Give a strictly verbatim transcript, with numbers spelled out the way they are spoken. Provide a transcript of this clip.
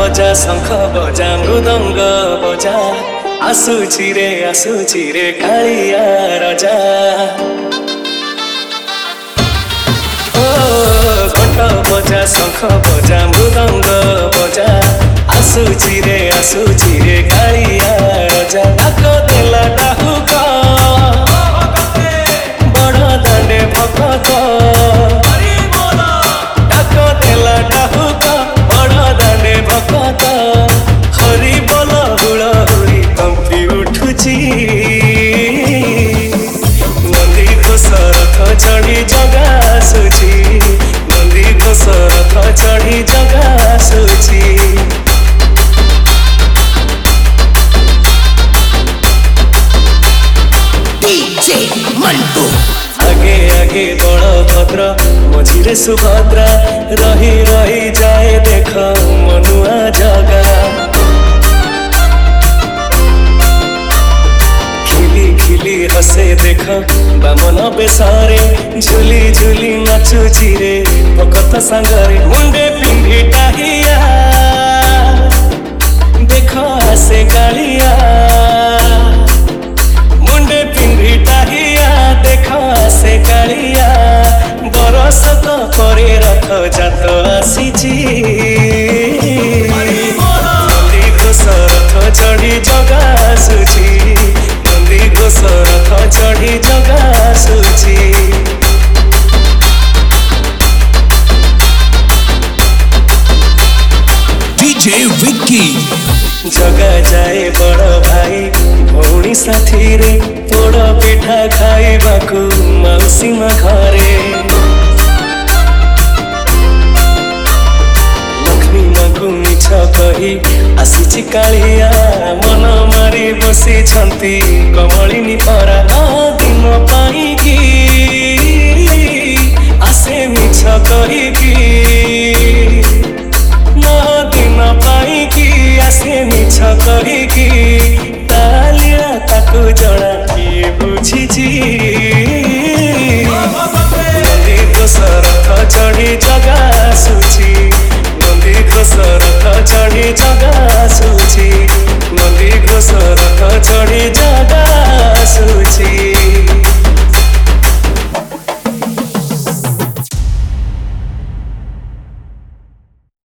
बजा शंख बजा मृदंग बजा आसुची रे आसुची रे कालिया राजा ओ घंट बजा शंख बजा मृदंग बजा आसुची रे आसुची रे कालिया राजा डाक देला डाहुका बड़ दांडे भगत डाक देला डाहुका बड़ दांडे भगत हरि बोल हुलहुली कंपी उठुची नंदी घोष रथ चढ़ी जगा आसुची नंदी घोष रथ चढ़ी जगा आसुची डीजे मंटू आगे आगे बलभद्र मझिरे सुभद्रा रही रही जाए देख मनुआ जगा खिली खिली हसे देख बामन बेसारे झुली झुली नाचुची रे भगत सांगरे मुंडे पिंधी टाहिया देख आसे कालिया मुंडे पिंधी टाहिया देख आसे कालिया बरस तो करे रथ जात आसीची नंदी घोष रथ चढ़ी जगा आसुची नंदी घोष रथ चढ़ी जगा आसुची डीजे विक्की जगा जाए बड़ भाई भौणी साथी रे पोड़ पिठा खाइबाकू मौसी मा घरे लक्ष्मी माँ मिछ कही आसीची कालिया मन मारी बसी छंती कमलिनी परा दिन पाईकी आसे मिछ कहीकी दिन पाईकी आसे मिछ कहीकी